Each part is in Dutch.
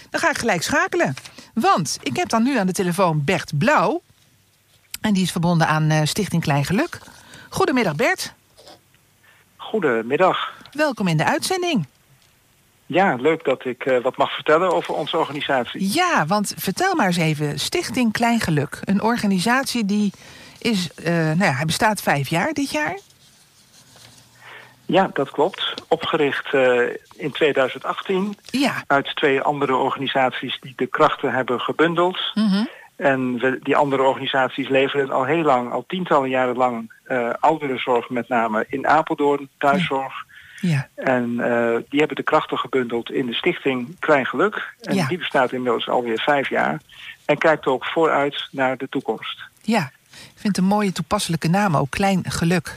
Dan ga ik gelijk schakelen. Want ik heb dan nu aan de telefoon Bert Blauw. En die is verbonden aan Stichting Klein Geluk. Goedemiddag Bert. Goedemiddag. Welkom in de uitzending. Ja, leuk dat ik wat mag vertellen over onze organisatie. Ja, want vertel maar eens even. Stichting Klein Geluk. Een organisatie die is, hij bestaat 5 jaar dit jaar. Ja, dat klopt. Opgericht in 2018 uit 2 andere organisaties die de krachten hebben gebundeld. Mm-hmm. En die andere organisaties leveren al heel lang, al tientallen jaren lang, ouderenzorg met name in Apeldoorn, thuiszorg. Ja. En die hebben de krachten gebundeld in de Stichting Klein Geluk. En die bestaat inmiddels alweer 5 jaar. En kijkt ook vooruit naar de toekomst. Ja, ik vind het een mooie toepasselijke naam ook, Klein Geluk.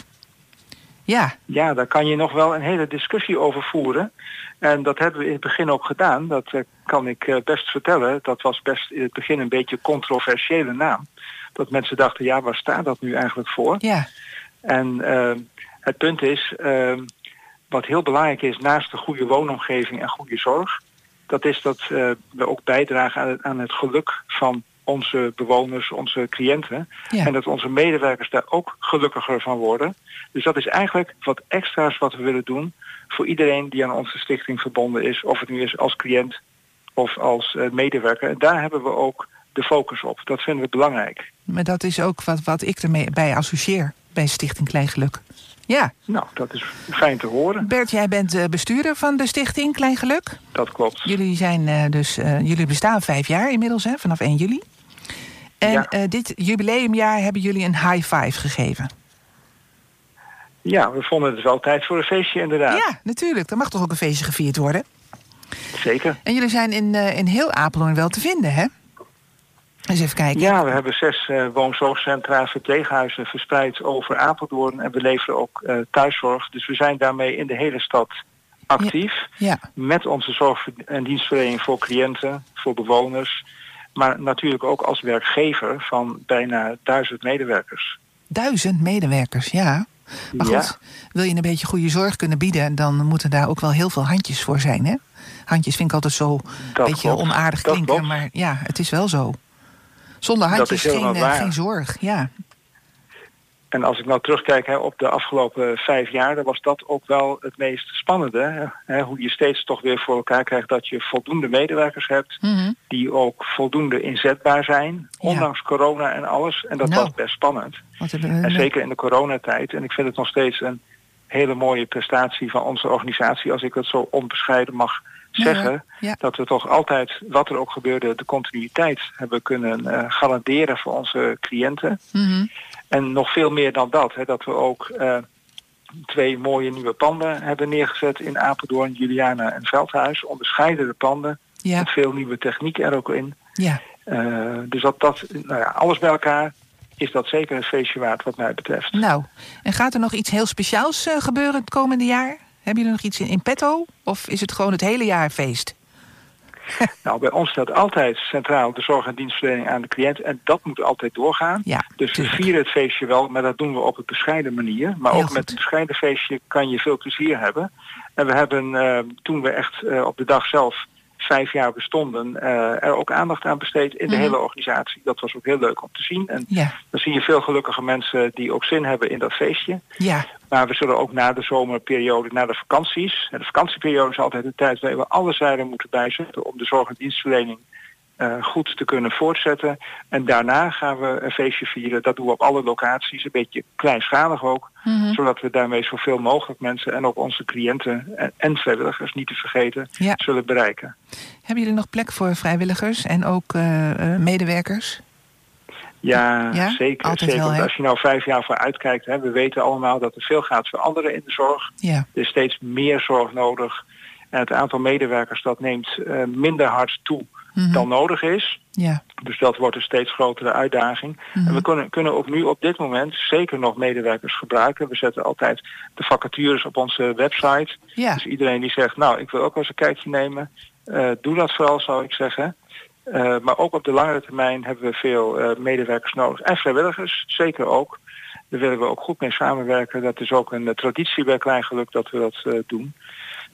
Ja, daar kan je nog wel een hele discussie over voeren. En dat hebben we in het begin ook gedaan. Dat kan ik best vertellen. Dat was best in het begin een beetje een controversiële naam. Dat mensen dachten, waar staat dat nu eigenlijk voor? Ja. En het punt is, wat heel belangrijk is naast de goede woonomgeving en goede zorg, dat is dat we ook bijdragen aan het geluk van onze bewoners, onze cliënten. Ja. En dat onze medewerkers daar ook gelukkiger van worden. Dus dat is eigenlijk wat extra's wat we willen doen voor iedereen die aan onze stichting verbonden is. Of het nu is als cliënt of als medewerker. En daar hebben we ook de focus op. Dat vinden we belangrijk. Maar dat is ook wat ik ermee bij associeer bij Stichting Klein Geluk. Ja. Nou, dat is fijn te horen. Bert, jij bent bestuurder van de Stichting Klein Geluk. Dat klopt. Jullie zijn jullie bestaan 5 jaar inmiddels, hè, vanaf 1 juli. En dit jubileumjaar hebben jullie een high five gegeven. Ja, we vonden het wel tijd voor een feestje inderdaad. Ja, natuurlijk. Er mag toch ook een feestje gevierd worden? Zeker. En jullie zijn in heel Apeldoorn wel te vinden, hè? Eens even kijken. Ja, we hebben 6 woonzorgcentra, verpleeghuizen verspreid over Apeldoorn. En we leveren ook thuiszorg. Dus we zijn daarmee in de hele stad actief. Ja. Met onze zorg- en dienstverlening voor cliënten, voor bewoners. Maar natuurlijk ook als werkgever van bijna 1000 medewerkers. 1000 medewerkers, ja. Maar goed, wil je een beetje goede zorg kunnen bieden, dan moeten daar ook wel heel veel handjes voor zijn, hè? Handjes vind ik altijd zo een beetje onaardig klinken, maar ja, het is wel zo. Zonder handjes geen zorg, ja. En als ik nou terugkijk op de afgelopen 5 jaar, dan was dat ook wel het meest spannende. Hoe je steeds toch weer voor elkaar krijgt dat je voldoende medewerkers hebt, die ook voldoende inzetbaar zijn, ondanks corona en alles. En dat was best spannend. En zeker in de coronatijd. En ik vind het nog steeds een hele mooie prestatie van onze organisatie, als ik dat zo onbescheiden mag zeggen, dat we toch altijd, wat er ook gebeurde, de continuïteit hebben kunnen garanderen voor onze cliënten. Mm-hmm. En nog veel meer dan dat, dat we ook 2 mooie nieuwe panden hebben neergezet in Apeldoorn, Juliana en Veldhuis. Onderscheidende panden, met veel nieuwe techniek er ook in. Ja. Dus alles bij elkaar is dat zeker een feestje waard wat mij betreft. Nou, en gaat er nog iets heel speciaals gebeuren het komende jaar? Hebben jullie nog iets in petto? Of is het gewoon het hele jaar feest? Nou, bij ons staat altijd centraal de zorg en dienstverlening aan de cliënt. En dat moet altijd doorgaan. Ja, dus we vieren het feestje wel, maar dat doen we op een bescheiden manier. Maar heel ook goed. Met een bescheiden feestje kan je veel plezier hebben. En we hebben, toen we echt op de dag zelf 5 jaar bestonden, er ook aandacht aan besteed in de hele organisatie. Dat was ook heel leuk om te zien. En dan zie je veel gelukkige mensen die ook zin hebben in dat feestje. Ja. Maar we zullen ook na de zomerperiode, na de vakanties. En de vakantieperiode is altijd een tijd waar we alle zijden moeten bijzetten om de zorg en dienstverlening goed te kunnen voortzetten. En daarna gaan we een feestje vieren. Dat doen we op alle locaties, een beetje kleinschalig ook. Mm-hmm. Zodat we daarmee zoveel mogelijk mensen en ook onze cliënten en vrijwilligers, niet te vergeten, zullen bereiken. Hebben jullie nog plek voor vrijwilligers en ook medewerkers? Ja, zeker. Zeker. Wel, als je nou 5 jaar voor uitkijkt, we weten allemaal dat er veel gaat veranderen in de zorg. Ja. Er is steeds meer zorg nodig. En het aantal medewerkers dat neemt minder hard toe dan nodig is. Ja. Dus dat wordt een steeds grotere uitdaging. En we kunnen ook nu op dit moment zeker nog medewerkers gebruiken. We zetten altijd de vacatures op onze website. Ja. Dus iedereen die zegt, nou, ik wil ook wel eens een kijkje nemen. Doe dat vooral, zou ik zeggen. Maar ook op de langere termijn hebben we veel medewerkers nodig. En vrijwilligers, zeker ook. Daar willen we ook goed mee samenwerken. Dat is ook een traditie bij Klein Geluk dat we dat doen.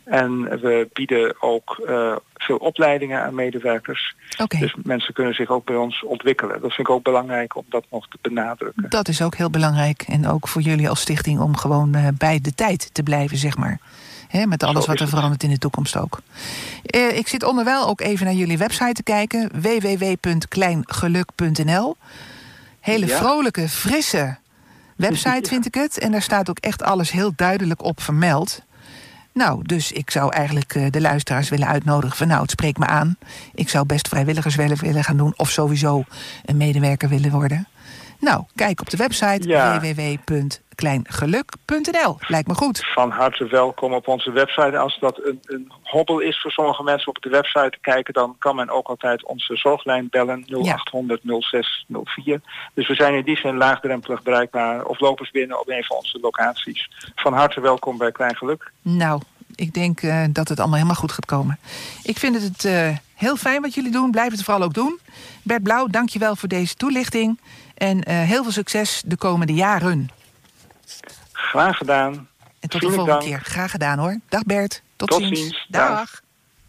En we bieden ook veel opleidingen aan medewerkers. Okay. Dus mensen kunnen zich ook bij ons ontwikkelen. Dat vind ik ook belangrijk om dat nog te benadrukken. Dat is ook heel belangrijk. En ook voor jullie als stichting om gewoon bij de tijd te blijven, zeg maar. Met alles wat er verandert in de toekomst ook. Ik zit onderwijl ook even naar jullie website te kijken. www.kleingeluk.nl. Hele vrolijke, frisse website vind ik het. En daar staat ook echt alles heel duidelijk op vermeld. Nou, dus ik zou eigenlijk de luisteraars willen uitnodigen van... nou, het spreekt me aan. Ik zou best vrijwilligers willen gaan doen... of sowieso een medewerker willen worden. Nou, kijk op de website www.kleingeluk.nl. Lijkt me goed. Van harte welkom op onze website. Als dat een hobbel is voor sommige mensen op de website te kijken... dan kan men ook altijd onze zorglijn bellen 0800 0604. Dus we zijn in die zin laagdrempelig bereikbaar... of lopers binnen op een van onze locaties. Van harte welkom bij Klein Geluk. Nou, ik denk dat het allemaal helemaal goed gaat komen. Ik vind het heel fijn wat jullie doen. Blijf het vooral ook doen. Bert Blauw, dank je wel voor deze toelichting. En heel veel succes de komende jaren. Graag gedaan. En tot de volgende keer. Graag gedaan hoor. Dag Bert. Tot ziens. Dag.